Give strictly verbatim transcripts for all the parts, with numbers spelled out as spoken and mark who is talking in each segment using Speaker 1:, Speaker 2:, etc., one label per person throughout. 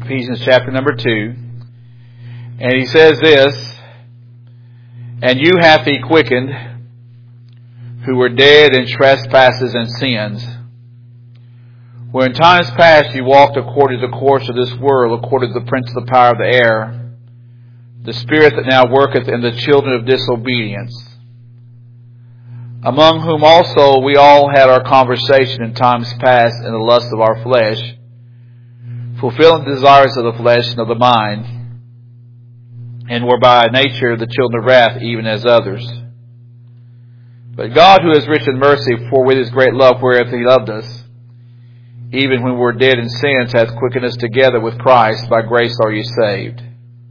Speaker 1: Ephesians chapter number two. And he says this, "And you hath he quickened, who were dead in trespasses and sins, where in times past you walked according to the course of this world, according to the prince of the power of the air, the spirit that now worketh in the children of disobedience, among whom also we all had our conversation in times past in the lust of our flesh, fulfilling the desires of the flesh and of the mind, and were by nature the children of wrath, even as others. But God, who is rich in mercy, for with his great love wherewith he loved us, even when we were dead in sins, hath quickened us together with Christ. By grace are ye saved.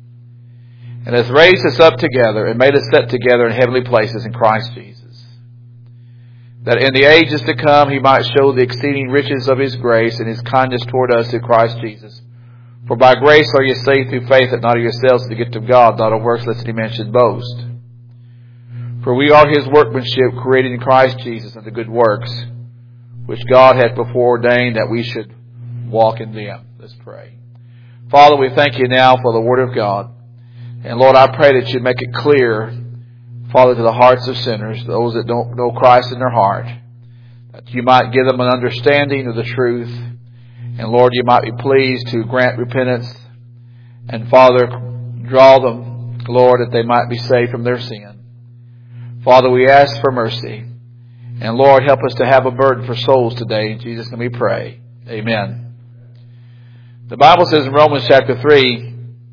Speaker 1: And hath raised us up together, and made us sit together in heavenly places in Christ Jesus, that in the ages to come he might show the exceeding riches of his grace and his kindness toward us through Christ Jesus. For by grace are ye saved through faith, that not of yourselves, the gift of God, not of works, lest any man should boast. For we are his workmanship, created in Christ Jesus unto good works, which God hath before ordained that we should walk in them." Let's pray. Father, we thank you now for the Word of God. And Lord, I pray that you make it clear, Father, to the hearts of sinners, those that don't know Christ in their heart, that you might give them an understanding of the truth. And Lord, you might be pleased to grant repentance. And Father, draw them, Lord, that they might be saved from their sin. Father, we ask for mercy. And Lord, help us to have a burden for souls today. In Jesus' name we pray. Amen. The Bible says in Romans chapter three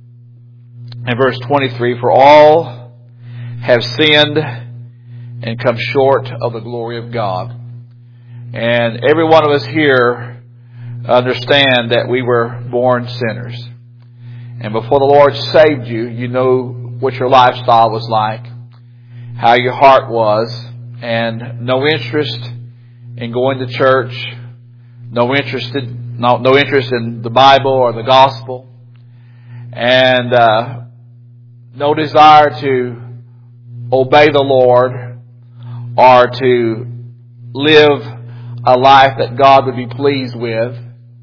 Speaker 1: and verse twenty-three, "For all have sinned and come short of the glory of God." And every one of us here understand that we were born sinners. And before the Lord saved you, you know what your lifestyle was like, how your heart was, and no interest in going to church, no interest in, no, no interest in the Bible or the gospel, and uh, no desire to obey the Lord or to live a life that God would be pleased with.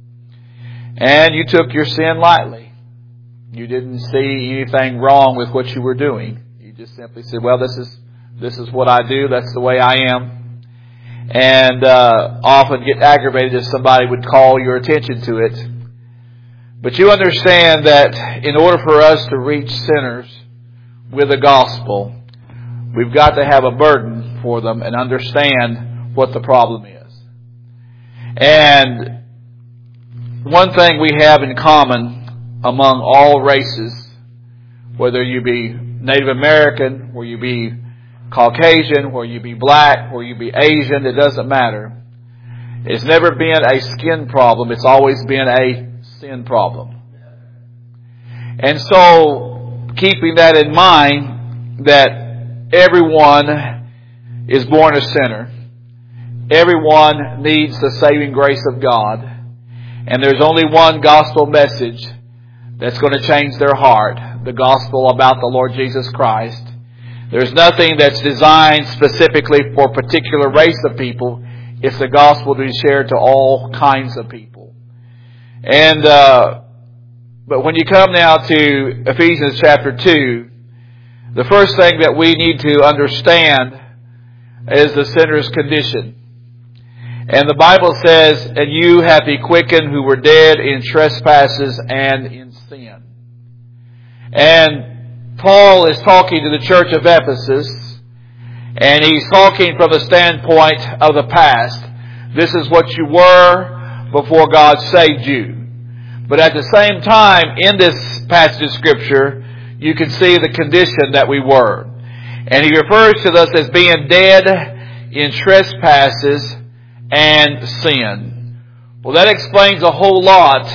Speaker 1: And you took your sin lightly. You didn't see anything wrong with what you were doing. You just simply said, well, this is this is what I do. That's the way I am. And uh, often get aggravated if somebody would call your attention to it. But you understand that in order for us to reach sinners with the gospel, we've got to have a burden for them and understand what the problem is. And one thing we have in common among all races, whether you be Native American, or you be Caucasian, or you be black, or you be Asian, it doesn't matter. It's never been a skin problem. It's always been a sin problem. And so, keeping that in mind, that everyone is born a sinner. Everyone needs the saving grace of God. And there's only one gospel message that's going to change their heart. The gospel about the Lord Jesus Christ. There's nothing that's designed specifically for a particular race of people. It's the gospel to be shared to all kinds of people. And, uh, but when you come now to Ephesians chapter two, the first thing that we need to understand is the sinner's condition. And the Bible says, "And you hath he quickened who were dead in trespasses and in sin." And Paul is talking to the church of Ephesus, and he's talking from the standpoint of the past. This is what you were before God saved you. But at the same time, in this passage of Scripture, you can see the condition that we were. And he refers to us as being dead in trespasses and sin. Well, that explains a whole lot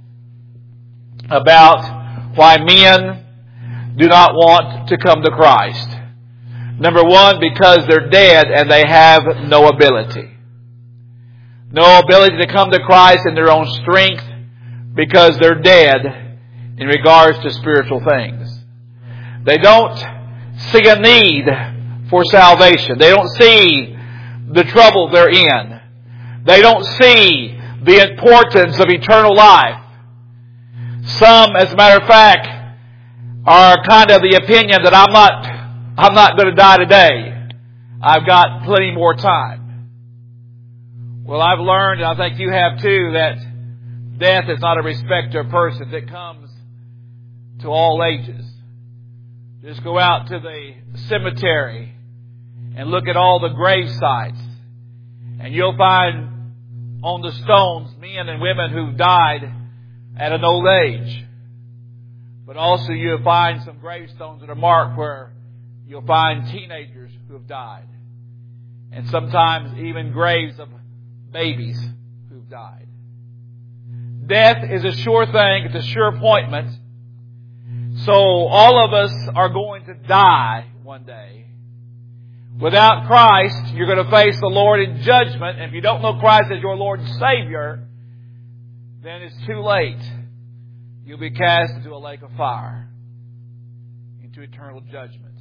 Speaker 1: about why men do not want to come to Christ. Number one, because they're dead and they have no ability. No ability to come to Christ in their own strength, because they're dead in regards to spiritual things. They don't see a need for salvation. They don't see the trouble they're in. They don't see the importance of eternal life. Some, as a matter of fact, are kind of the opinion that I'm not, I'm not going to die today. I've got plenty more time. Well, I've learned, and I think you have too, that death is not a respecter of persons. It comes to all ages. Just go out to the cemetery and look at all the grave sites, and you'll find on the stones men and women who've died at an old age. But also you'll find some gravestones that are marked where you'll find teenagers who have died. And sometimes even graves of babies who've died. Death is a sure thing. It's a sure appointment. So all of us are going to die one day. Without Christ, you're going to face the Lord in judgment. And if you don't know Christ as your Lord and Savior, then it's too late. You'll be cast into a lake of fire, into eternal judgment.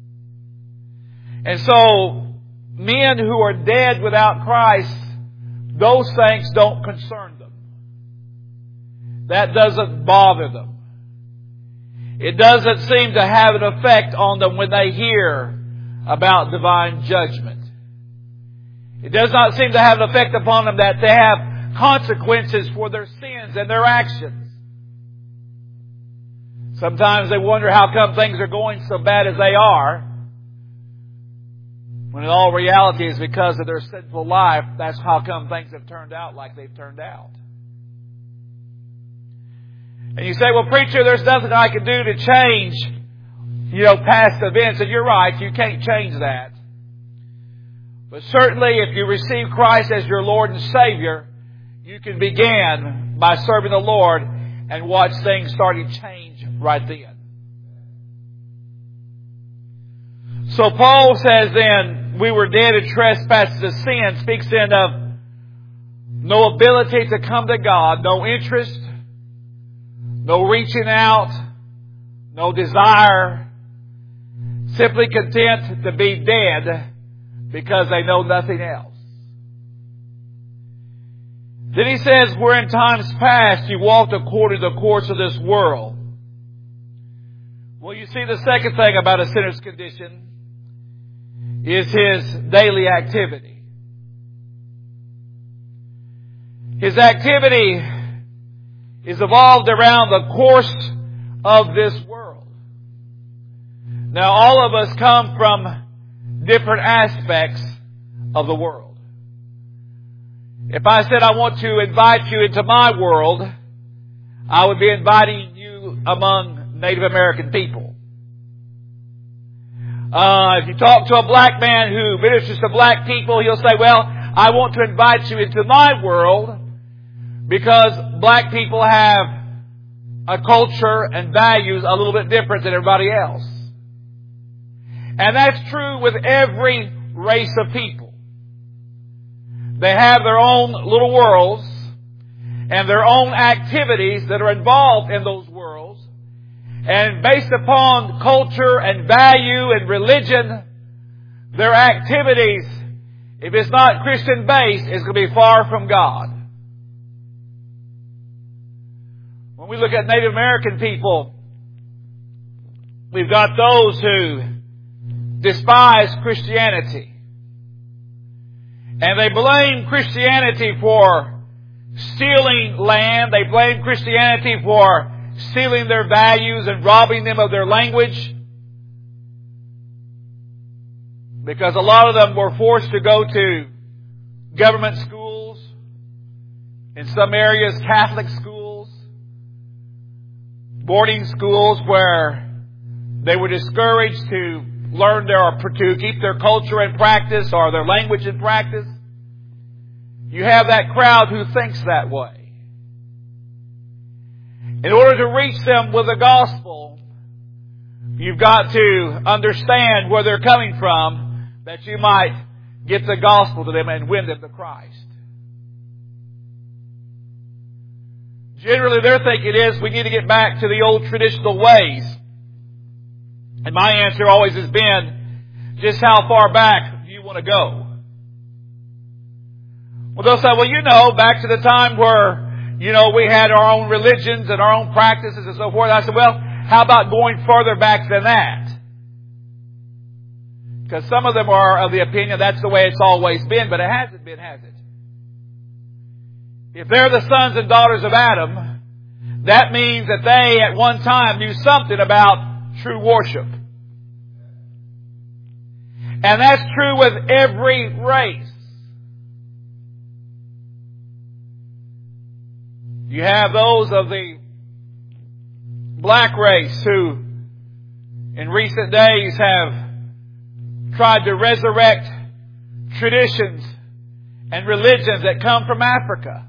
Speaker 1: And so, men who are dead without Christ, those things don't concern them. That doesn't bother them. It doesn't seem to have an effect on them when they hear about divine judgment. It does not seem to have an effect upon them that they have consequences for their sins and their actions. Sometimes they wonder how come things are going so bad as they are, when in all reality it's because of their sinful life. That's how come things have turned out like they've turned out. And you say, well, preacher, there's nothing I can do to change, you know, past events. And you're right, you can't change that. But certainly if you receive Christ as your Lord and Savior, you can begin by serving the Lord and watch things starting to change right then. So Paul says then, we were dead in trespasses of sin, speaks then of no ability to come to God, no interest, no reaching out, no desire, simply content to be dead because they know nothing else. Then he says, where in times past you walked according to the course of this world. Well, you see, the second thing about a sinner's condition is his daily activity. His activity is evolved around the course of this world. Now, all of us come from different aspects of the world. If I said I want to invite you into my world, I would be inviting you among Native American people. Uh, if you talk to a black man who ministers to black people, he'll say, well, I want to invite you into my world because black people have a culture and values a little bit different than everybody else. And that's true with every race of people. They have their own little worlds and their own activities that are involved in those worlds. And based upon culture and value and religion, their activities, if it's not Christian based, is going to be far from God. When we look at Native American people, we've got those who despise Christianity. And they blame Christianity for stealing land. They blame Christianity for stealing their values and robbing them of their language. Because a lot of them were forced to go to government schools, in some areas Catholic schools, boarding schools where they were discouraged to learn their, or to keep their culture in practice or their language in practice. You have that crowd who thinks that way. In order to reach them with the gospel, you've got to understand where they're coming from, that you might get the gospel to them and win them to Christ. Generally, their thinking is we need to get back to the old traditional ways. And my answer always has been, just how far back do you want to go? Well, they'll say, well, you know, back to the time where, you know, we had our own religions and our own practices and so forth. I said, well, how about going further back than that? Because some of them are of the opinion that's the way it's always been, but it hasn't been, has it? If they're the sons and daughters of Adam, that means that they at one time knew something about true worship. And that's true with every race. You have those of the black race who in recent days have tried to resurrect traditions and religions that come from Africa.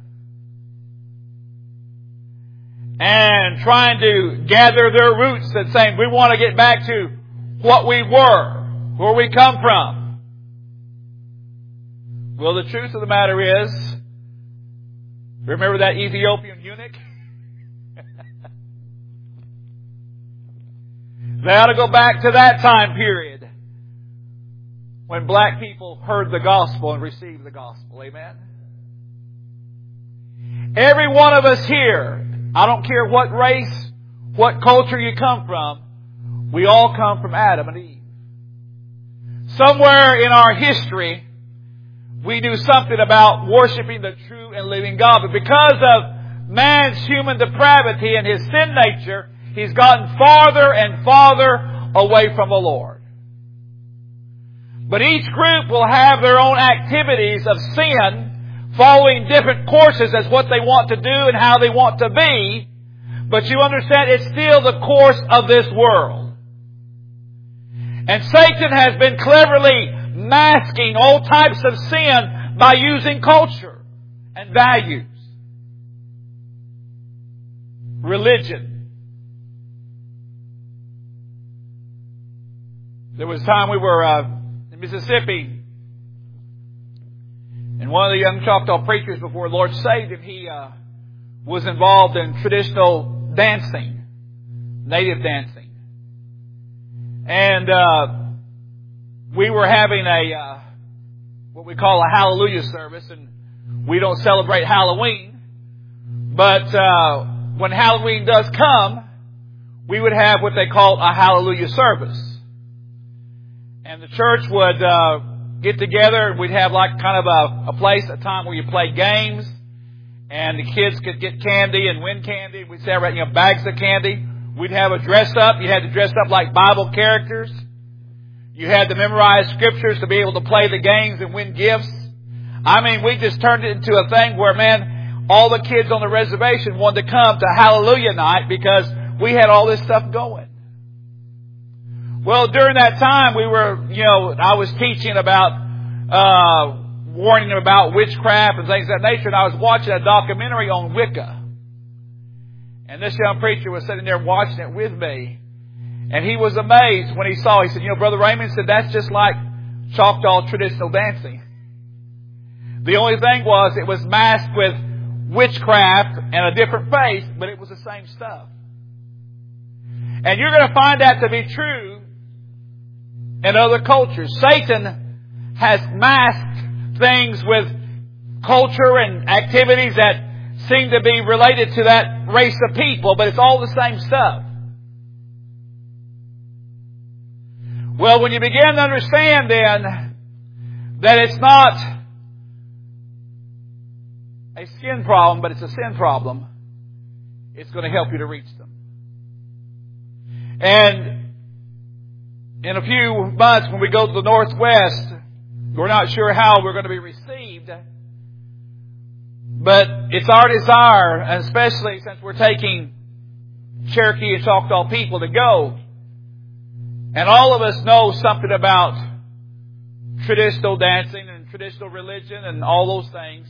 Speaker 1: And trying to gather their roots and saying, we want to get back to what we were, where we come from. Well, the truth of the matter is, remember that Ethiopian eunuch? They ought to go back to that time period when black people heard the gospel and received the gospel. Amen? Every one of us here, I don't care what race, what culture you come from, we all come from Adam and Eve. Somewhere in our history, we do something about worshiping the true and living God. But because of man's human depravity and his sin nature, he's gotten farther and farther away from the Lord. But each group will have their own activities of sin, following different courses as what they want to do and how they want to be. But you understand, it's still the course of this world. And Satan has been cleverly masking all types of sin by using culture and values. Religion. There was a time we were uh, in Mississippi, and one of the young Choctaw preachers before the Lord saved him, he uh, was involved in traditional dancing, native dancing. And uh, we were having a uh, what we call a hallelujah service, and we don't celebrate Halloween. But uh, when Halloween does come, we would have what they call a hallelujah service. And the church would uh, get together, and we'd have like kind of a, a place, a time where you play games, and the kids could get candy and win candy. We'd say, you know, bags of candy. We'd have a dress up. You had to dress up like Bible characters. You had to memorize scriptures to be able to play the games and win gifts. I mean, we just turned it into a thing where, man, all the kids on the reservation wanted to come to Hallelujah night because we had all this stuff going. Well, during that time, we were, you know, I was teaching about, uh, warning them about witchcraft and things of that nature, and I was watching a documentary on Wicca. And this young preacher was sitting there watching it with me. And he was amazed when he saw, he said, you know, Brother Raymond said, that's just like Choctaw traditional dancing. The only thing was it was masked with witchcraft and a different face, but it was the same stuff. And you're going to find that to be true in other cultures. Satan has masked things with culture and activities that seem to be related to that race of people, but it's all the same stuff. Well, when you begin to understand then that it's not a skin problem, but it's a sin problem, it's going to help you to reach them. And in a few months when we go to the Northwest, we're not sure how we're going to be received. But it's our desire, and especially since we're taking Cherokee and Choctaw people to go, and all of us know something about traditional dancing and traditional religion and all those things.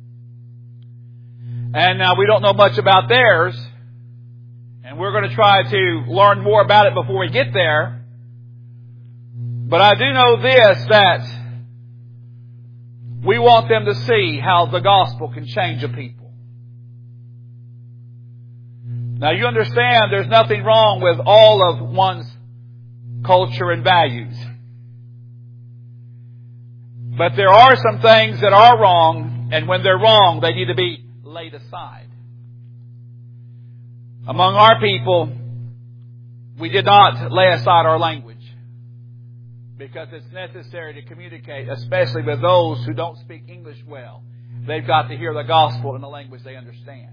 Speaker 1: And now we don't know much about theirs. And we're going to try to learn more about it before we get there. But I do know this, that we want them to see how the gospel can change a people. Now you understand there's nothing wrong with all of one's culture and values. But there are some things that are wrong, and when they're wrong, they need to be laid aside. Among our people, we did not lay aside our language because it's necessary to communicate, especially with those who don't speak English well. They've got to hear the gospel in the language they understand.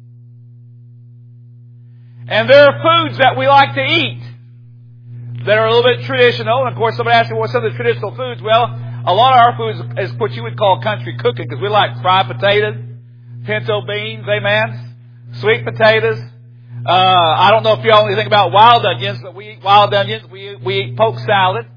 Speaker 1: And there are foods that we like to eat that are a little bit traditional. And of course, somebody asked me what some of the traditional foods. Well, a lot of our foods is what you would call country cooking because we like fried potatoes, pinto beans, amen, sweet potatoes. Uh, I don't know if you all know anything about wild onions, but we eat wild onions. We, we eat poke salad.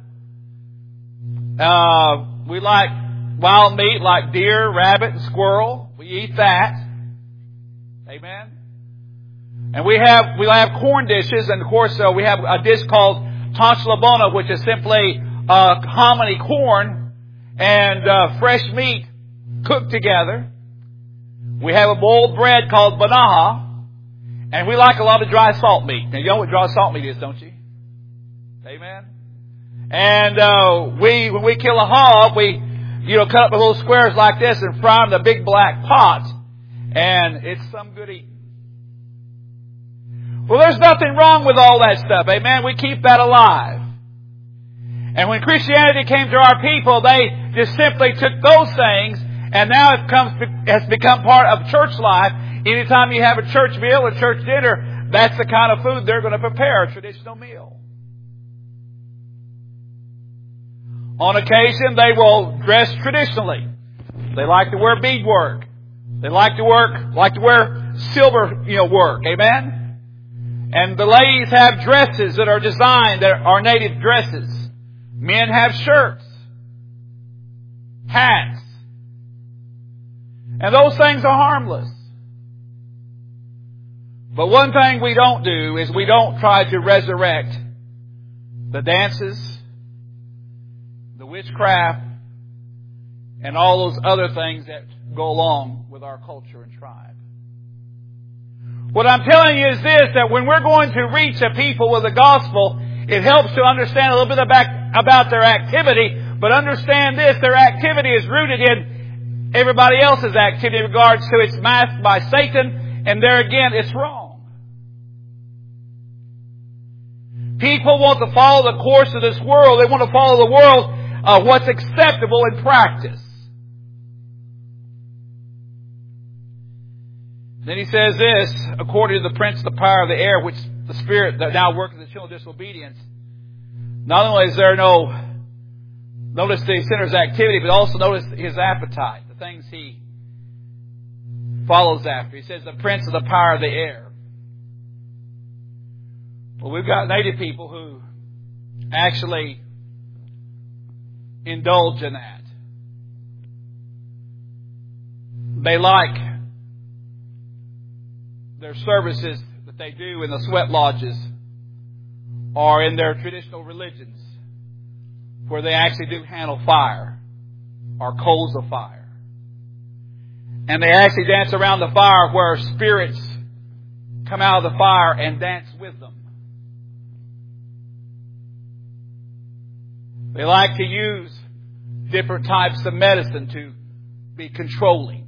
Speaker 1: Uh, we like wild meat like deer, rabbit, and squirrel. We eat that. Amen. And we have, we have corn dishes, and of course, uh, we have a dish called tanch labona, which is simply, uh, hominy corn and, uh, fresh meat cooked together. We have a boiled bread called banaha. And we like a lot of dry salt meat. Now, you know what dry salt meat is, don't you? Amen. And uh, we, when we kill a hog, we, you know, cut up the little squares like this and fry them in a big black pot. And it's some good eating. Well, there's nothing wrong with all that stuff. Amen. We keep that alive. And when Christianity came to our people, they just simply took those things, and now it comes, has become part of church life. Anytime you have a church meal or church dinner, that's the kind of food they're going to prepare, a traditional meal. On occasion, they will dress traditionally. They like to wear beadwork. They like to work, like to wear silver, you know, work. Amen? And the ladies have dresses that are designed, that are native dresses. Men have shirts, hats. And those things are harmless. But one thing we don't do is we don't try to resurrect the dances, the witchcraft, and all those other things that go along with our culture and tribe. What I'm telling you is this, that when we're going to reach a people with the gospel, it helps to understand a little bit about, about their activity, but understand this, their activity is rooted in everybody else's activity in regards to it's masked by Satan, and there again, it's wrong. People want to follow the course of this world. They want to follow the world, uh, what's acceptable in practice. Then he says this, according to the prince of the power of the air, which the spirit that now works in the children of disobedience. Not only is there no, notice the sinner's activity, but also notice his appetite, the things he follows after. He says the prince of the power of the air. Well, we've got native people who actually indulge in that. They like their services that they do in the sweat lodges or in their traditional religions where they actually do handle fire or coals of fire. And they actually dance around the fire where spirits come out of the fire and dance with them. They like to use different types of medicine to be controlling.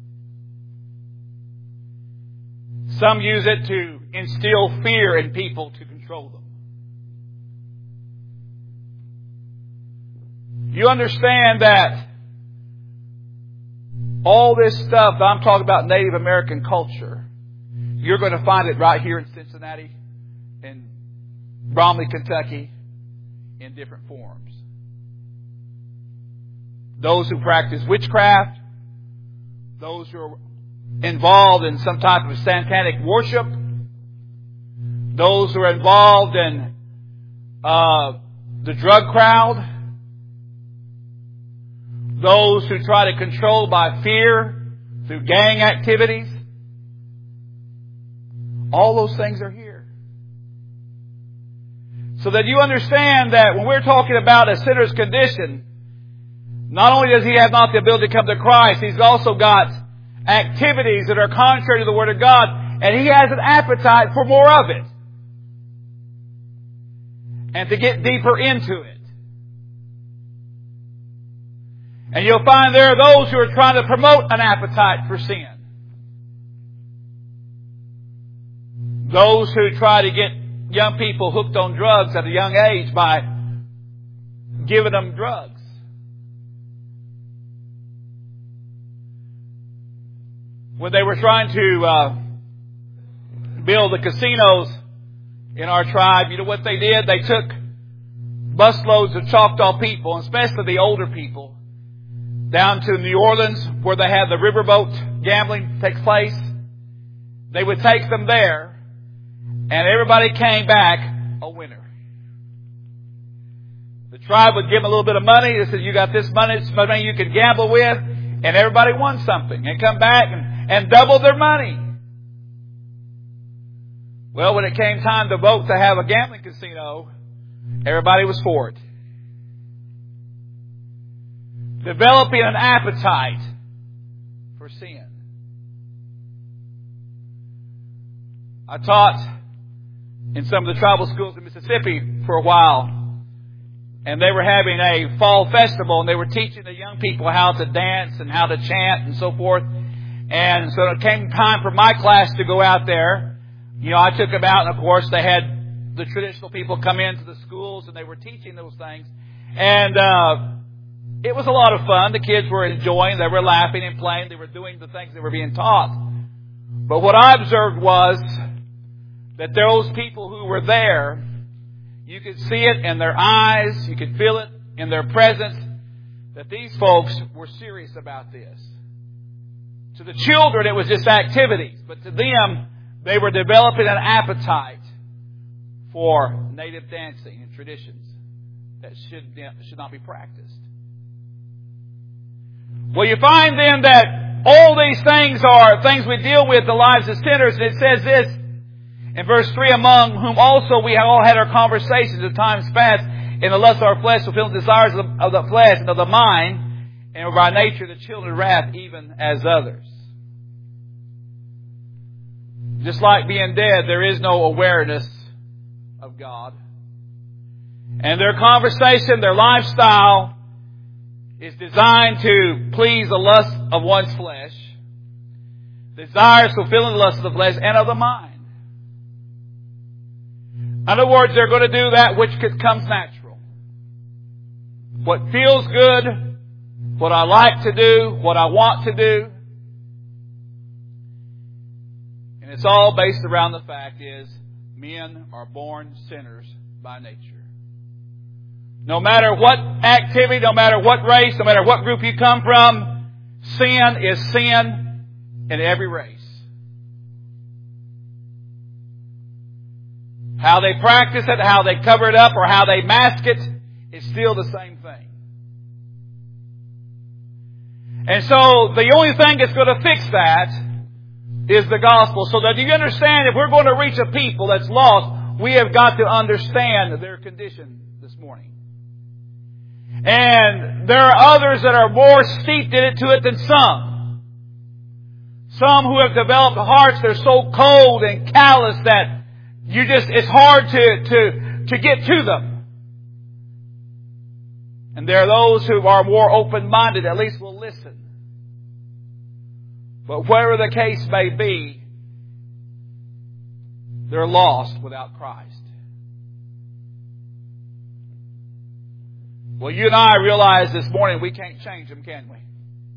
Speaker 1: Some use it to instill fear in people to control them. You understand that all this stuff that I'm talking about, Native American culture, you're going to find it right here in Cincinnati, in Bromley, Kentucky, in different forms. Those who practice witchcraft, those who are involved in some type of satanic worship, those who are involved in uh, the drug crowd, those who try to control by fear through gang activities, all those things are here. So that you understand that when we're talking about a sinner's condition, not only does he have not the ability to come to Christ, he's also got activities that are contrary to the Word of God, and he has an appetite for more of it. And to get deeper into it. And you'll find there are those who are trying to promote an appetite for sin. those who try to get young people hooked on drugs at a young age by giving them drugs. When they were trying to uh, build the casinos in our tribe, you know what they did? They took busloads of Choctaw people, especially the older people, down to New Orleans where they had the riverboat gambling take place. They would take them there, and everybody came back a winner. The tribe would give them a little bit of money. They said, you got this money, it's money you can gamble with, and everybody won something. And come back and, and double their money. Well, when it came time to vote to have a gambling casino, everybody was for it. Developing an appetite for sin. I taught in some of the tribal schools in Mississippi for a while. And they were having a fall festival, and they were teaching the young people how to dance and how to chant and so forth. And so it came time for my class to go out there. You know, I took them out, and of course they had the traditional people come into the schools, and they were teaching those things. And uh, it was a lot of fun. The kids were enjoying. They were laughing and playing. They were doing the things they were being taught. But what I observed was that those people who were there, you could see it in their eyes, you could feel it in their presence, that these folks were serious about this. To the children, it was just activities. But to them, they were developing an appetite for native dancing and traditions that should, should not be practiced. Well, you find then that all these things are things we deal with in the lives of sinners. And it says this in verse three, among whom also we have all had our conversations in times past in the lust of our flesh, fulfilling the desires of the, of the flesh and of the mind, and were by nature the children of wrath, even as others. Just like being dead, there is no awareness of God. And their conversation, their lifestyle, is designed to please the lust of one's flesh, desires fulfilling the lust of the flesh and of the mind. In other words, they're going to do that which comes natural. What feels good, what I like to do, what I want to do. And it's all based around the fact is men are born sinners by nature. No matter what activity, no matter what race, no matter what group you come from, sin is sin in every race. How they practice it, how they cover it up, or how they mask it is still the same thing. And so the only thing that's going to fix that is the gospel. So that you understand, if we're going to reach a people that's lost, we have got to understand their condition this morning. And there are others that are more steeped in it to it than some. Some who have developed hearts that are so cold and callous that you just, it's hard to, to, to get to them. And there are those who are more open-minded, at least will listen. But whatever the case may be, they're lost without Christ. Well, you and I realize this morning we can't change them, can we?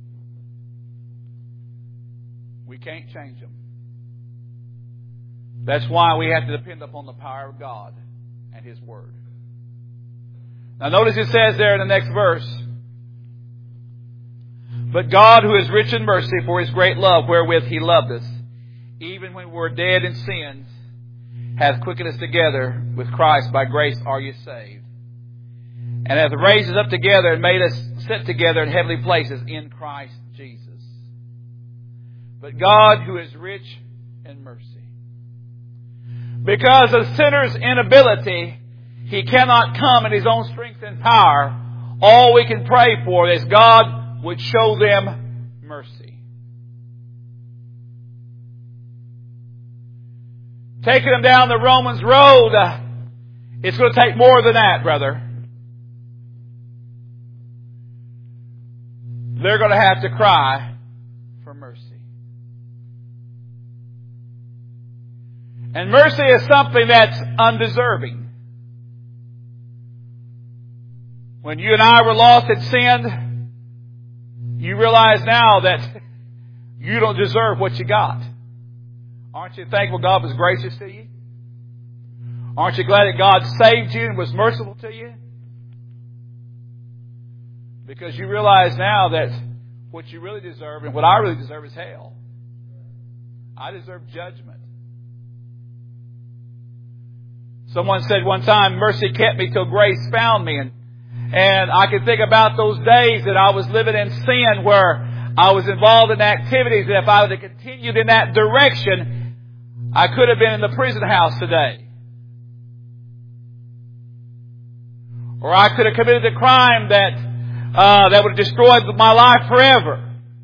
Speaker 1: We can't change them. That's why we have to depend upon the power of God and His Word. Now notice it says there in the next verse, but God, who is rich in mercy, for His great love wherewith He loved us, even when we were dead in sins, hath quickened us together with Christ. By grace are you saved. And hath raised us up together and made us sit together in heavenly places in Christ Jesus. But God, who is rich in mercy. Because of sinners' inability, He cannot come in His own strength and power. All we can pray for is God would show them mercy. Taking them down the Romans road, uh, it's going to take more than that, brother. They're going to have to cry for mercy. And mercy is something that's undeserving. When you and I were lost and sinned, you realize now that you don't deserve what you got. Aren't you thankful God was gracious to you? Aren't you glad that God saved you and was merciful to you? Because you realize now that what you really deserve and what I really deserve is hell. I deserve judgment. Someone said one time, mercy kept me till grace found me. And, and I can think about those days that I was living in sin where I was involved in activities that if I would have continued in that direction, I could have been in the prison house today. Or I could have committed a crime that uh, that would have destroyed my life forever.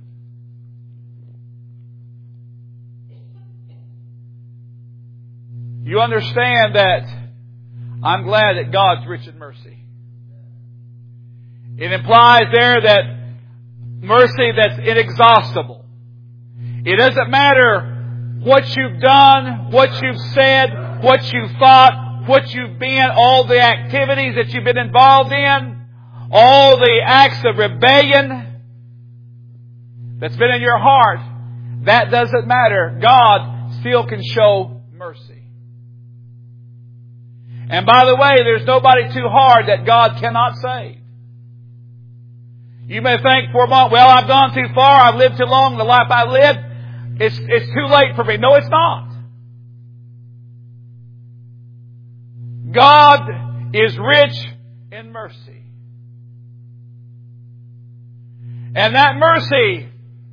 Speaker 1: You understand that I'm glad that God's rich in mercy. It implies there that mercy that's inexhaustible. It doesn't matter what you've done, what you've said, what you've thought, what you've been, all the activities that you've been involved in, all the acts of rebellion that's been in your heart. That doesn't matter. God still can show mercy. And by the way, there's nobody too hard that God cannot save. You may think for a moment, well, I've gone too far, I've lived too long, the life I've lived, it's, it's too late for me. No, it's not. God is rich in mercy. And that mercy,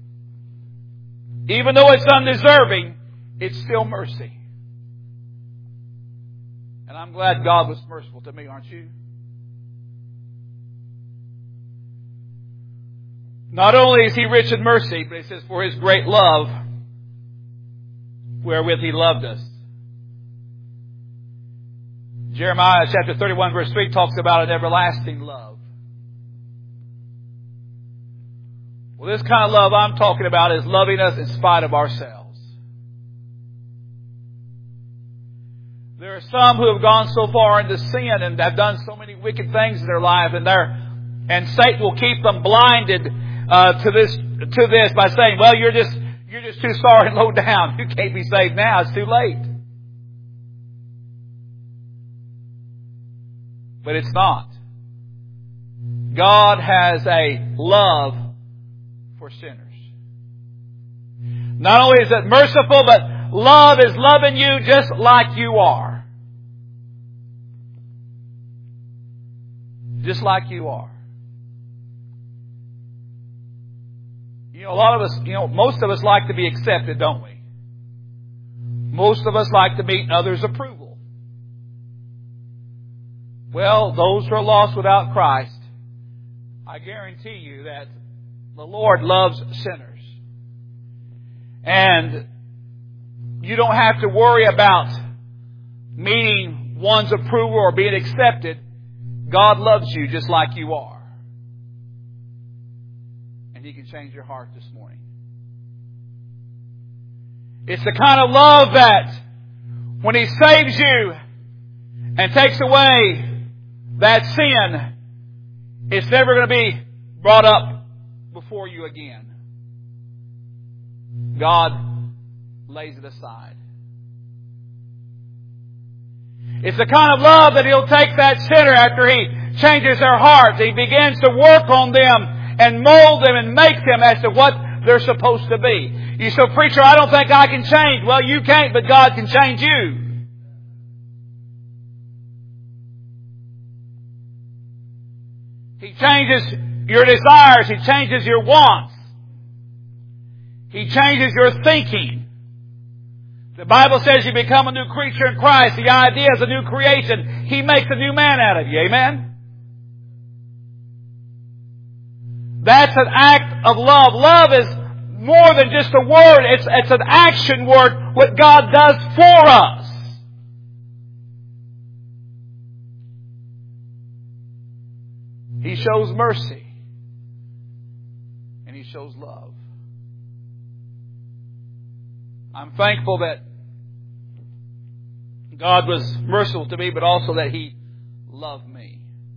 Speaker 1: even though it's undeserving, it's still mercy. And I'm glad God was merciful to me, aren't you? Not only is He rich in mercy, but He says, for His great love, wherewith He loved us. Jeremiah chapter thirty-one verse three talks about an everlasting love. Well, this kind of love I'm talking about is loving us in spite of ourselves. There are some who have gone so far into sin and have done so many wicked things in their life, and they're, and Satan will keep them blinded uh, to this to this by saying, "Well, you're just you're just too sorry and low down. You can't be saved now. It's too late." But it's not. God has a love for sinners. Not only is it merciful, but love is loving you just like you are. Just like you are. You know, a lot of us, you know, most of us like to be accepted, don't we? Most of us like to meet others' approval. Well, those who are lost without Christ, I guarantee you that the Lord loves sinners. And you don't have to worry about meeting one's approval or being accepted. God loves you just like you are. And He can change your heart this morning. It's the kind of love that when He saves you and takes away that sin, it's never going to be brought up before you again. God lays it aside. It's the kind of love that He'll take that sinner after He changes their hearts. He begins to work on them and mold them and make them as to what they're supposed to be. You say, preacher, I don't think I can change. Well, you can't, but God can change you. He changes your desires. He changes your wants. He changes your thinking. The Bible says you become a new creature in Christ. The idea is a new creation. He makes a new man out of you. Amen? That's an act of love. Love is more than just a word. It's, it's an action word, what God does for us. He shows mercy. And He shows love. I'm thankful that God was merciful to me, but also that He loved me.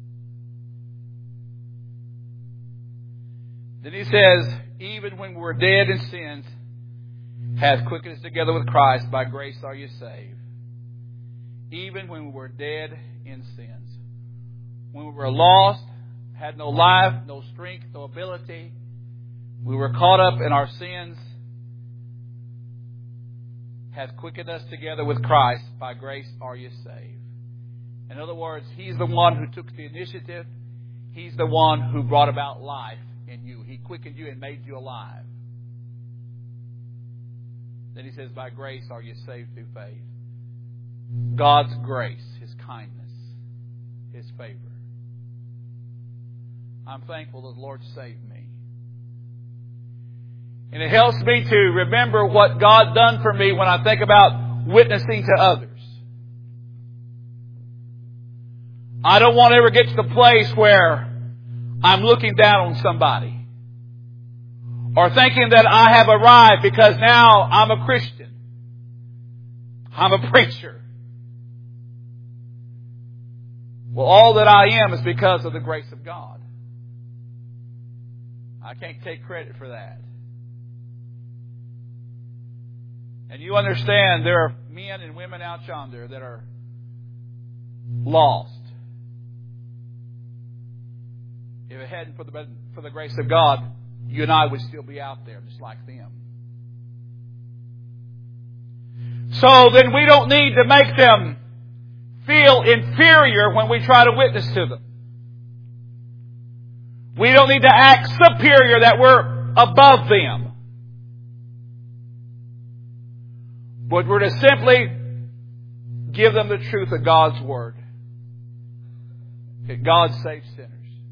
Speaker 1: Then He says, even when we were dead in sins, hath quickened us together with Christ. By grace are you saved. Even when we were dead in sins. When we were lost, had no life, no strength, no ability. We were caught up in our sins. Hath quickened us together with Christ. By grace are you saved. In other words, He's the one who took the initiative. He's the one who brought about life in you. He quickened you and made you alive. Then He says, by grace are you saved through faith. God's grace, His kindness, His favor. I'm thankful that the Lord saved me. And it helps me to remember what God done for me when I think about witnessing to others. I don't want to ever get to the place where I'm looking down on somebody. Or thinking that I have arrived because now I'm a Christian. I'm a preacher. Well, all that I am is because of the grace of God. I can't take credit for that. And you understand there are men and women out yonder that are lost. If it hadn't for the, for the grace of God, you and I would still be out there just like them. So then we don't need to make them feel inferior when we try to witness to them. We don't need to act superior that we're above them. But we're to simply give them the truth of God's Word. That God saves sinners.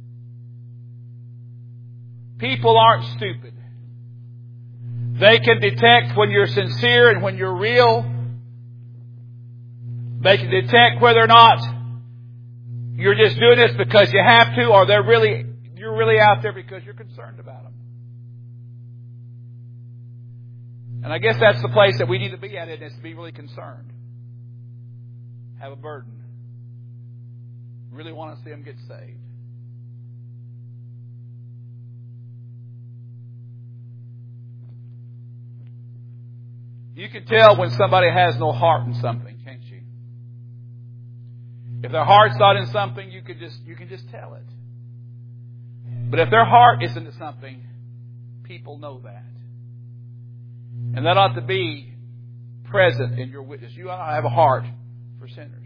Speaker 1: People aren't stupid. They can detect when you're sincere and when you're real. They can detect whether or not you're just doing this because you have to, or they're really you're really out there because you're concerned about them. And I guess that's the place that we need to be at, is to be really concerned. Have a burden. Really want to see them get saved. You can tell when somebody has no heart in something, can't you? If their heart's not in something, you can just you can just tell it. But if their heart is into something, people know that. And that ought to be present in your witness. You ought to have a heart for sinners.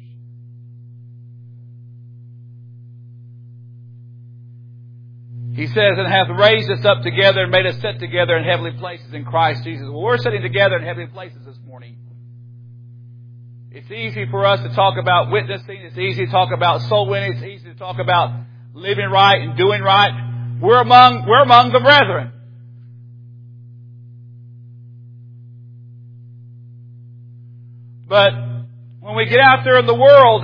Speaker 1: He says, and hath raised us up together and made us sit together in heavenly places in Christ Jesus. Well, we're sitting together in heavenly places this morning. It's easy for us to talk about witnessing. It's easy to talk about soul winning. It's easy to talk about living right and doing right. We're among, we're among the brethren. But when we get out there in the world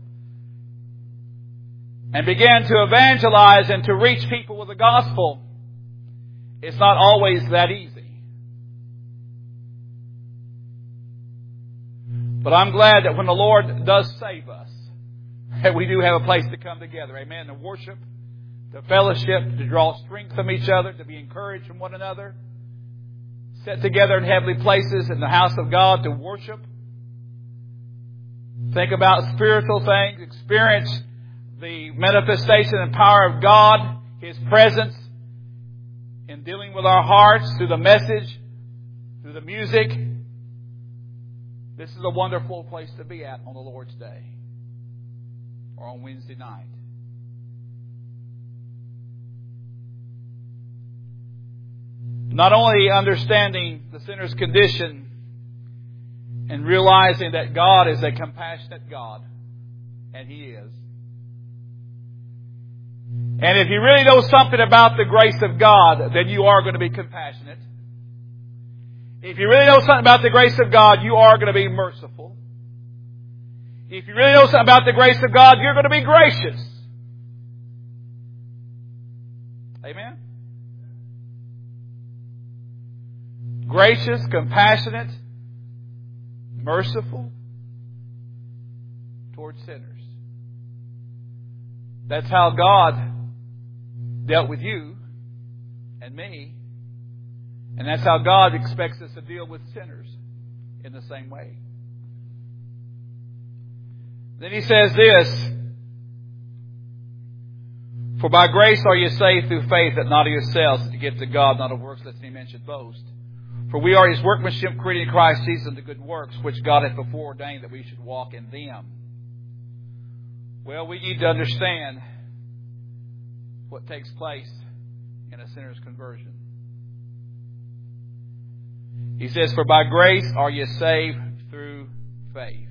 Speaker 1: and begin to evangelize and to reach people with the gospel, it's not always that easy. But I'm glad that when the Lord does save us, that we do have a place to come together. Amen. To worship, to fellowship, to draw strength from each other, to be encouraged from one another. Sit together in heavenly places in the house of God to worship. Think about spiritual things. Experience the manifestation and power of God, His presence in dealing with our hearts through the message, through the music. This is a wonderful place to be at on the Lord's Day or on Wednesday night. Not only understanding the sinner's condition and realizing that God is a compassionate God, and He is. And if you really know something about the grace of God, then you are going to be compassionate. If you really know something about the grace of God, you are going to be merciful. If you really know something about the grace of God, you're going to be gracious. Amen? Gracious, compassionate, merciful. towards sinners. That's how God dealt with you and me. And that's how God expects us to deal with sinners in the same way. Then he says this, for by grace are you saved through faith, that not of yourselves, to give to God, not of works, lest any man should boast. For we are His workmanship, created in Christ Jesus unto good works, which God hath before ordained that we should walk in them. Well, we need to understand what takes place in a sinner's conversion. He says, for by grace are you saved through faith.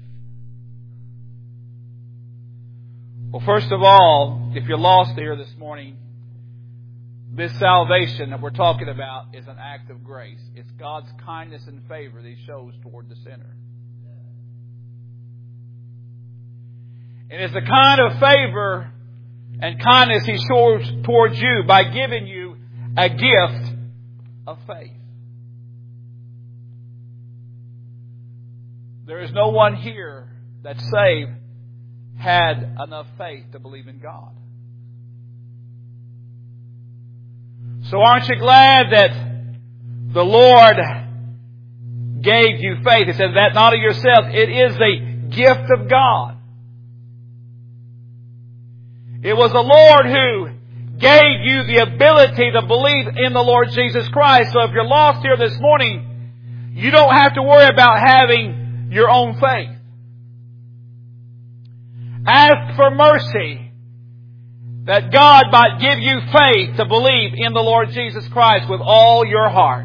Speaker 1: Well, first of all, if you're lost here this morning, this salvation that we're talking about is an act of grace. It's God's kindness and favor that He shows toward the sinner. And it's the kind of favor and kindness He shows towards you by giving you a gift of faith. There is no one here that's saved had enough faith to believe in God. So aren't you glad that the Lord gave you faith? It says that not of yourselves. It is the gift of God. It was the Lord who gave you the ability to believe in the Lord Jesus Christ. So if you're lost here this morning, you don't have to worry about having your own faith. Ask for mercy that God might give you faith to believe in the Lord Jesus Christ with all your heart.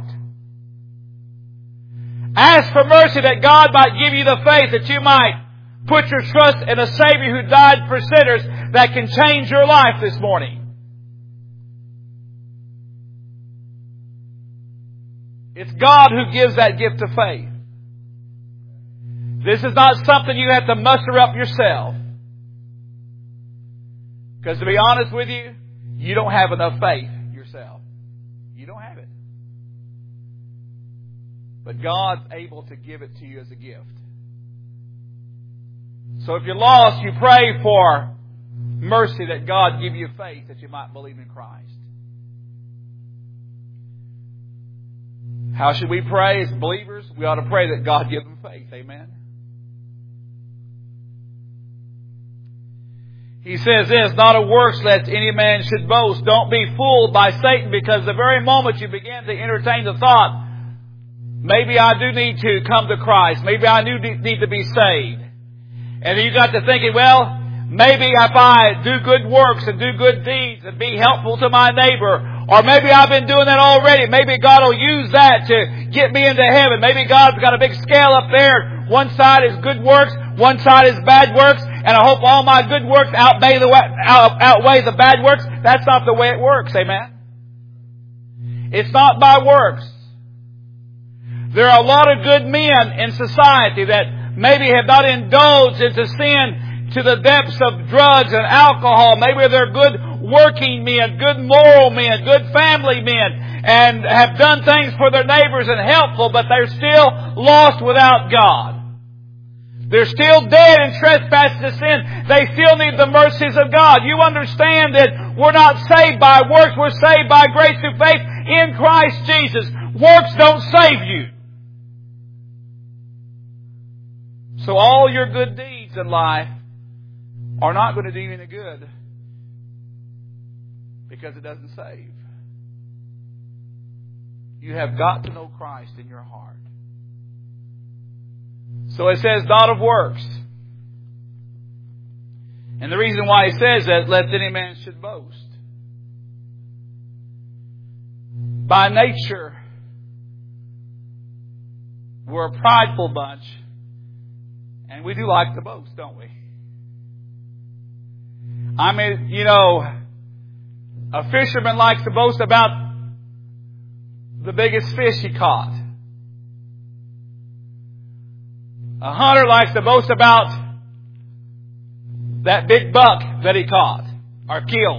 Speaker 1: Ask for mercy that God might give you the faith that you might put your trust in a Savior who died for sinners that can change your life this morning. It's God who gives that gift of faith. This is not something you have to muster up yourself. Because to be honest with you, you don't have enough faith yourself. You don't have it. But God's able to give it to you as a gift. So if you're lost, you pray for mercy that God give you faith that you might believe in Christ. How should we pray as believers? We ought to pray that God give them faith. Amen. He says this, not of works lest any man should boast. Don't be fooled by Satan, because the very moment you begin to entertain the thought, maybe I do need to come to Christ. Maybe I do need to be saved. And you got to thinking, well, maybe if I do good works and do good deeds and be helpful to my neighbor, or maybe I've been doing that already. Maybe God will use that to get me into heaven. Maybe God's got a big scale up there. One side is good works, one side is bad works, and I hope all my good works outweigh the, out, outweigh the bad works. That's not the way it works, amen? It's not by works. There are a lot of good men in society that maybe have not indulged into sin to the depths of drugs and alcohol. Maybe they're good working men, good moral men, good family men, and have done things for their neighbors and helpful, but they're still lost without God. They're still dead in trespasses to sin. They still need the mercies of God. You understand that we're not saved by works. We're saved by grace through faith in Christ Jesus. Works don't save you. So all your good deeds in life are not going to do you any good because it doesn't save. You have got to know Christ in your heart. So it says, not of works. And the reason why he says that, lest any man should boast. By nature, we're a prideful bunch. And we do like to boast, don't we? I mean, you know, a fisherman likes to boast about the biggest fish he caught. A hunter likes to boast about that big buck that he caught or killed.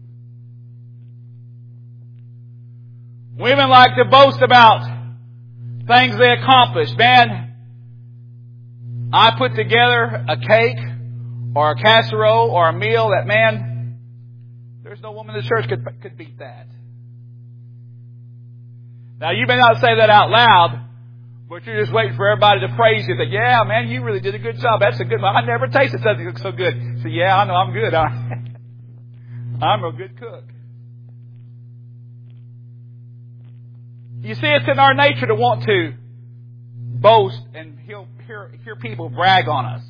Speaker 1: Women like to boast about things they accomplished. Man, I put together a cake or a casserole or a meal that, man, there's no woman in the church could, could beat that. Now, you may not say that out loud, but you're just waiting for everybody to praise you. That, yeah, man, you really did a good job. That's a good one. I never tasted something that looks so good. So, yeah, I know I'm good. I'm a good cook. You see, it's in our nature to want to boast and hear, hear, hear people brag on us.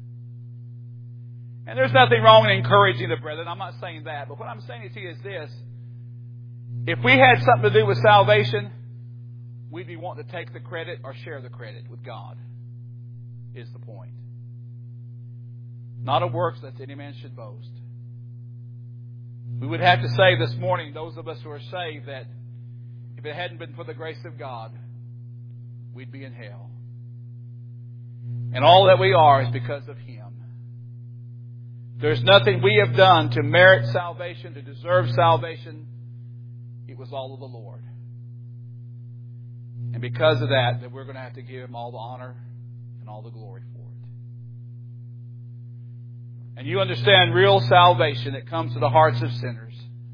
Speaker 1: And there's nothing wrong in encouraging the brethren. I'm not saying that. But what I'm saying to you is this. If we had something to do with salvation, we'd be wanting to take the credit or share the credit with God, is the point. Not of works lest any man should boast. We would have to say this morning, those of us who are saved, that if it hadn't been for the grace of God, we'd be in hell. And all that we are is because of Him. There's nothing we have done to merit salvation, to deserve salvation. It was all of the Lord. And because of that, that we're going to have to give Him all the honor and all the glory for it. And you understand real salvation that comes to the hearts of sinners.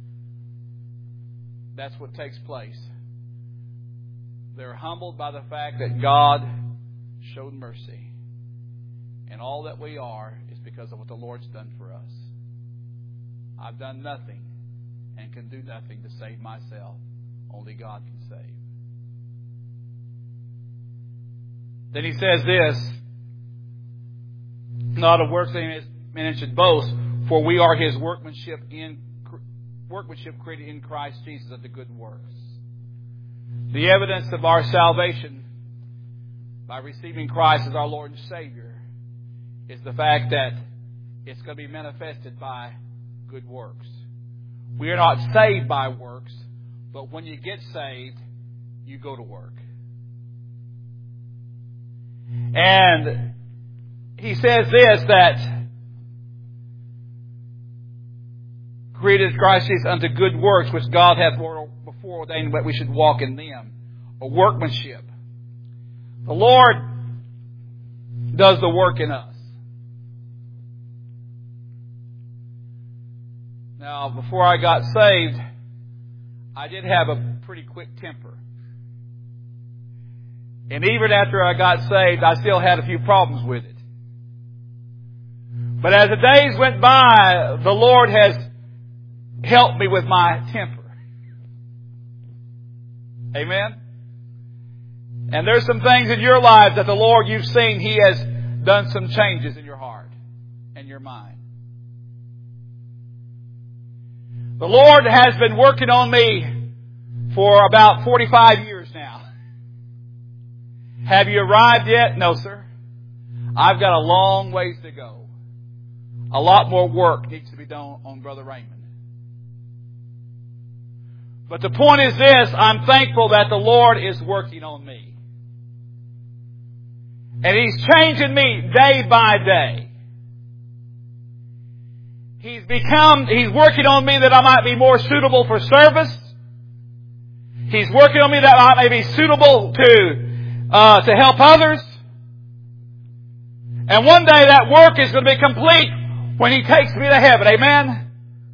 Speaker 1: That's what takes place. They're humbled by the fact that God showed mercy. And all that we are is because of what the Lord's done for us. I've done nothing and can do nothing to save myself. Only God can save. Then he says this, not of works that man should boast, for we are His workmanship in workmanship created in Christ Jesus unto good works. The evidence of our salvation by receiving Christ as our Lord and Savior is the fact that it's going to be manifested by good works. We are not saved by works, but when you get saved, you go to work. And he says this, that created Christ Jesus unto good works, which God hath before ordained that we should walk in them. A workmanship. The Lord does the work in us. Now, before I got saved, I did have a pretty quick temper. And even after I got saved, I still had a few problems with it. But as the days went by, the Lord has helped me with my temper. Amen? And there's some things in your life that the Lord, you've seen, He has done some changes in your heart and your mind. The Lord has been working on me for about forty-five years now. Have you arrived yet? No, sir. I've got a long ways to go. A lot more work needs to be done on Brother Raymond. But the point is this, I'm thankful that the Lord is working on me. And He's changing me day by day. He's become, He's working on me that I might be more suitable for service. He's working on me that I may be suitable to, uh, to help others. And one day that work is going to be complete when He takes me to heaven. Amen?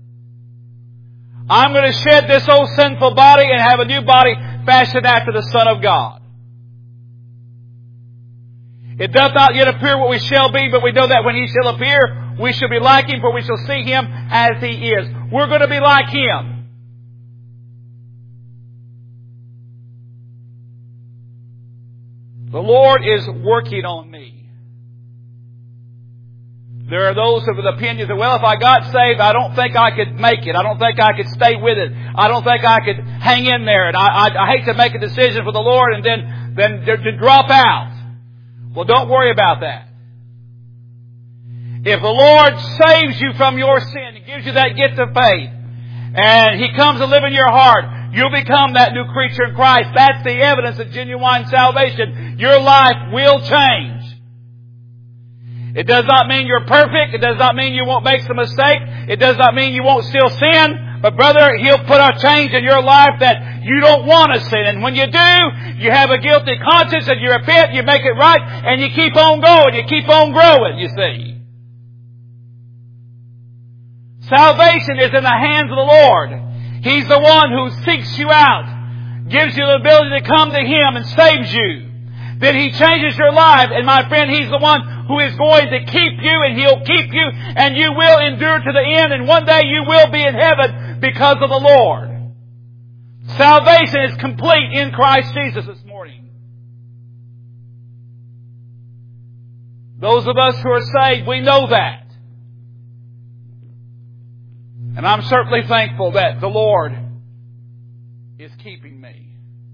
Speaker 1: I'm going to shed this old sinful body and have a new body fashioned after the Son of God. It doth not yet appear what we shall be, but we know that when He shall appear, we shall be like Him, for we shall see Him as He is. We're going to be like Him. The Lord is working on me. There are those of the opinion that, well, if I got saved, I don't think I could make it. I don't think I could stay with it. I don't think I could hang in there. And I, I, I hate to make a decision for the Lord and then, then to, to drop out. Well, don't worry about that. If the Lord saves you from your sin and gives you that gift of faith, and He comes to live in your heart, you'll become that new creature in Christ. That's the evidence of genuine salvation. Your life will change. It does not mean you're perfect. It does not mean you won't make some mistake. It does not mean you won't still sin. But brother, He'll put a change in your life that you don't want to sin. And when you do, you have a guilty conscience and you repent, you make it right, and you keep on going. You keep on growing, you see.
Speaker 2: Salvation is in the hands of the Lord. He's the one who seeks you out, gives you the ability to come to Him and saves you. Then He changes your life. And my friend, He's the one who is going to keep you, and He'll keep you, and you will endure to the end, and one day you will be in heaven because of the Lord. Salvation is complete in Christ Jesus this morning. Those of us who are saved, we know that. And I'm certainly thankful that the Lord is keeping me.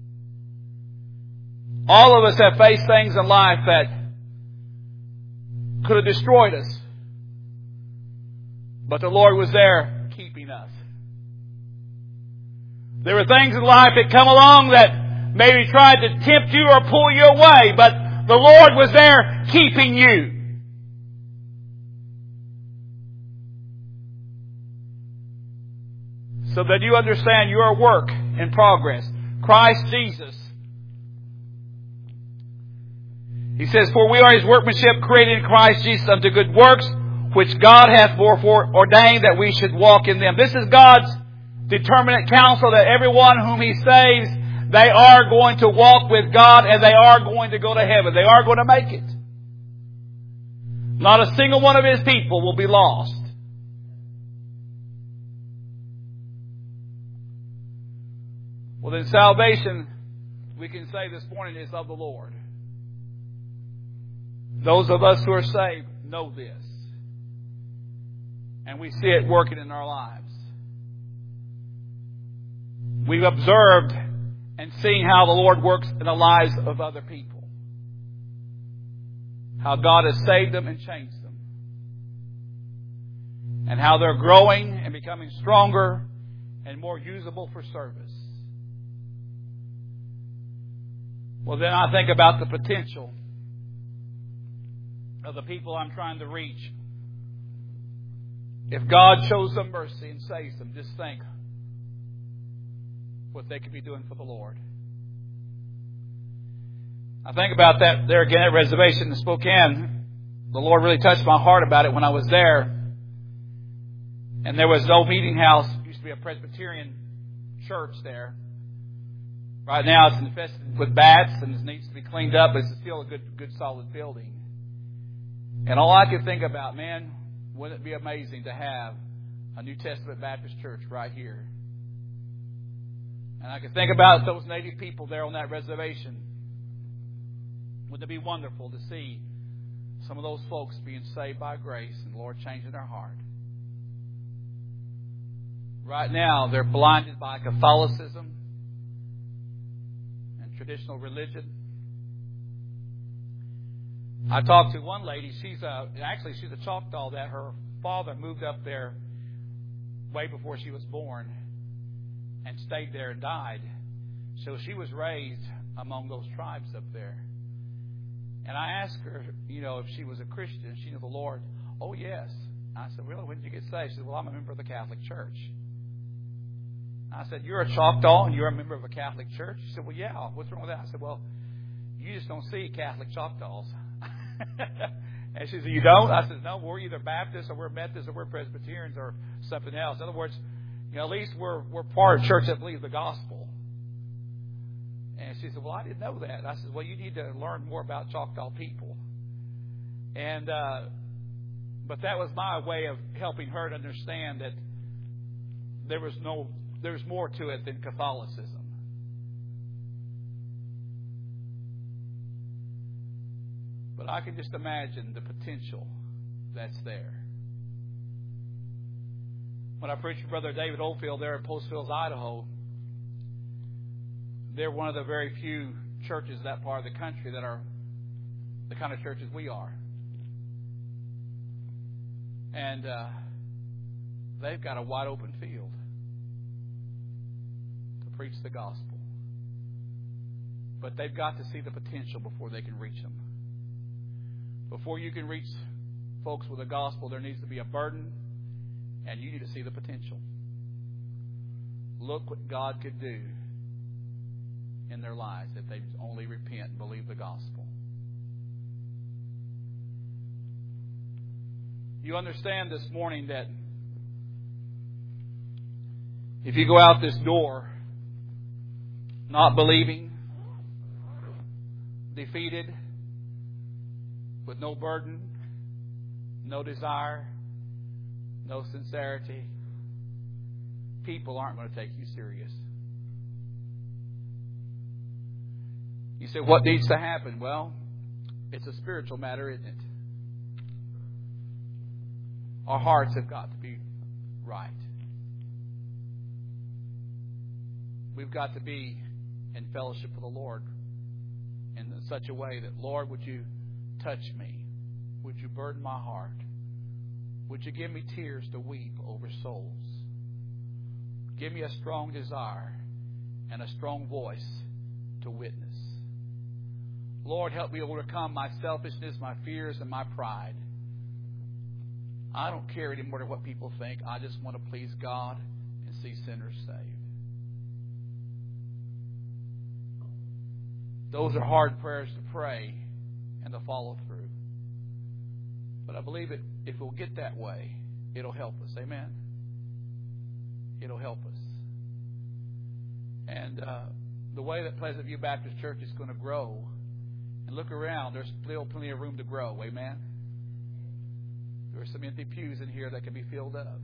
Speaker 2: All of us have faced things in life that could have destroyed us. But the Lord was there keeping us. There were things in life that come along that maybe tried to tempt you or pull you away, but the Lord was there keeping you. So that you understand you are a work in progress. Christ Jesus. He says, for we are His workmanship created in Christ Jesus unto good works, which God hath before ordained that we should walk in them. This is God's determinate counsel that everyone whom He saves, they are going to walk with God and they are going to go to heaven. They are going to make it. Not a single one of His people will be lost. Well, then salvation, we can say this morning, is of the Lord. Those of us who are saved know this. And we see it working in our lives. We've observed and seen how the Lord works in the lives of other people. How God has saved them and changed them. And how they're growing and becoming stronger and more usable for service. Well, then I think about the potential of the people I'm trying to reach. If God shows them mercy and saves them, just think what they could be doing for the Lord. I think about that there again at Reservation in Spokane. The Lord really touched my heart about it when I was there. And there was no meeting house. It used to be a Presbyterian church there. Right now it's infested with bats and it needs to be cleaned up, but it's still a good, good solid building. And all I could think about, man, wouldn't it be amazing to have a New Testament Baptist church right here? And I could think about those native people there on that reservation. Wouldn't it be wonderful to see some of those folks being saved by grace and the Lord changing their heart? Right now, they're blinded by Catholicism and traditional religion. I talked to one lady. She's a, actually she's a Choctaw that her father moved up there way before she was born and stayed there and died. So she was raised among those tribes up there. And I asked her, you know, if she was a Christian. She knew the Lord. Oh, yes. I said, really? When did you get saved? She said, well, I'm a member of the Catholic Church. I said, you're a Choctaw and you're a member of a Catholic church? She said, well, yeah. What's wrong with that? I said, well, you just don't see Catholic Choctaws. And she said, you don't? I said, no, we're either Baptists or we're Methodists or we're Presbyterians or something else. In other words, you know, at least we're we're part of a church that believes the gospel. And she said, well, I didn't know that. I said, well, you need to learn more about Choctaw people. And uh, but that was my way of helping her to understand that there was no there's more to it than Catholicism. But I can just imagine the potential that's there. When I preached with Brother David Oldfield there at Post Hills, Idaho, they're one of the very few churches in that part of the country that are the kind of churches we are. And uh, they've got a wide open field to preach the gospel. But they've got to see the potential before they can reach them. Before you can reach folks with the gospel, there needs to be a burden, and you need to see the potential. Look what God could do in their lives if they only repent and believe the gospel. You understand this morning that If you go out this door not believing, defeated, with no burden, no desire, no sincerity, people aren't going to take you serious. You say, what needs to happen? Well, it's a spiritual matter, isn't it? Our hearts have got to be right. We've got to be in fellowship with the Lord in such a way that, Lord, would you touch me? Would you burden my heart? Would you give me tears to weep over souls? Give me a strong desire and a strong voice to witness. Lord, help me overcome my selfishness, my fears, and my pride. I don't care anymore what people think. I just want to please God and see sinners saved. Those are hard prayers to pray and to follow through. But I believe it, if we'll get that way, it'll help us. Amen? It'll help us. And uh, the way that Pleasant View Baptist Church is going to grow, and look around, there's still plenty of room to grow. Amen? There are some empty pews in here that can be filled up.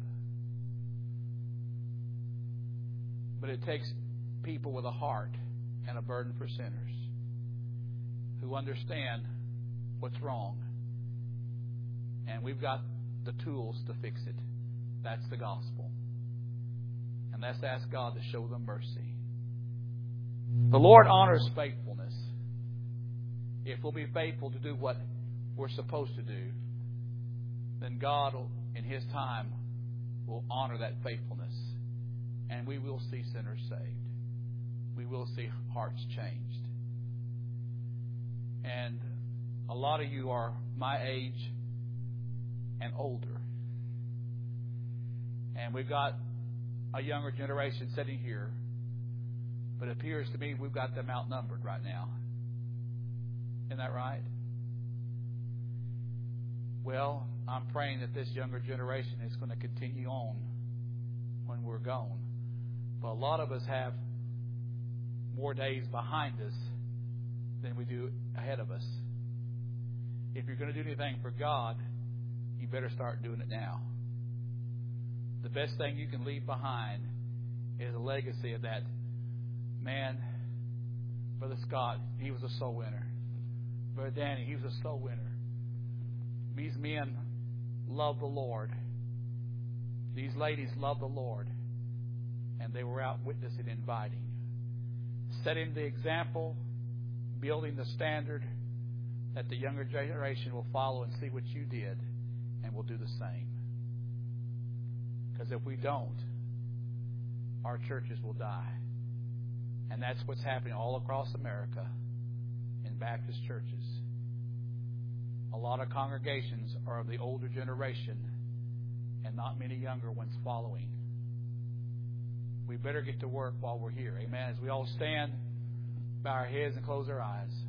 Speaker 2: But it takes people with a heart and a burden for sinners who understand what's wrong. And we've got the tools to fix it. That's the gospel. And let's ask God to show them mercy. The Lord honors faithfulness. If we'll be faithful to do what we're supposed to do, then God, will, in His time, will honor that faithfulness. And we will see sinners saved. We will see hearts changed. And a lot of you are my age and older. And we've got a younger generation sitting here. But it appears to me we've got them outnumbered right now. Isn't that right? Well, I'm praying that this younger generation is going to continue on when we're gone. But a lot of us have more days behind us than we do ahead of us. If you're going to do anything for God, you better start doing it now. The best thing you can leave behind is a legacy of that man, Brother Scott. He was a soul winner. Brother Danny, he was a soul winner. These men love the Lord. These ladies love the Lord. And they were out witnessing, inviting, setting the example, building the standard that the younger generation will follow and see what you did, and will do the same. Because if we don't, our churches will die. And that's what's happening all across America in Baptist churches. A lot of congregations are of the older generation and not many younger ones following. We better get to work while we're here. Amen. As we all stand, bow our heads and close our eyes.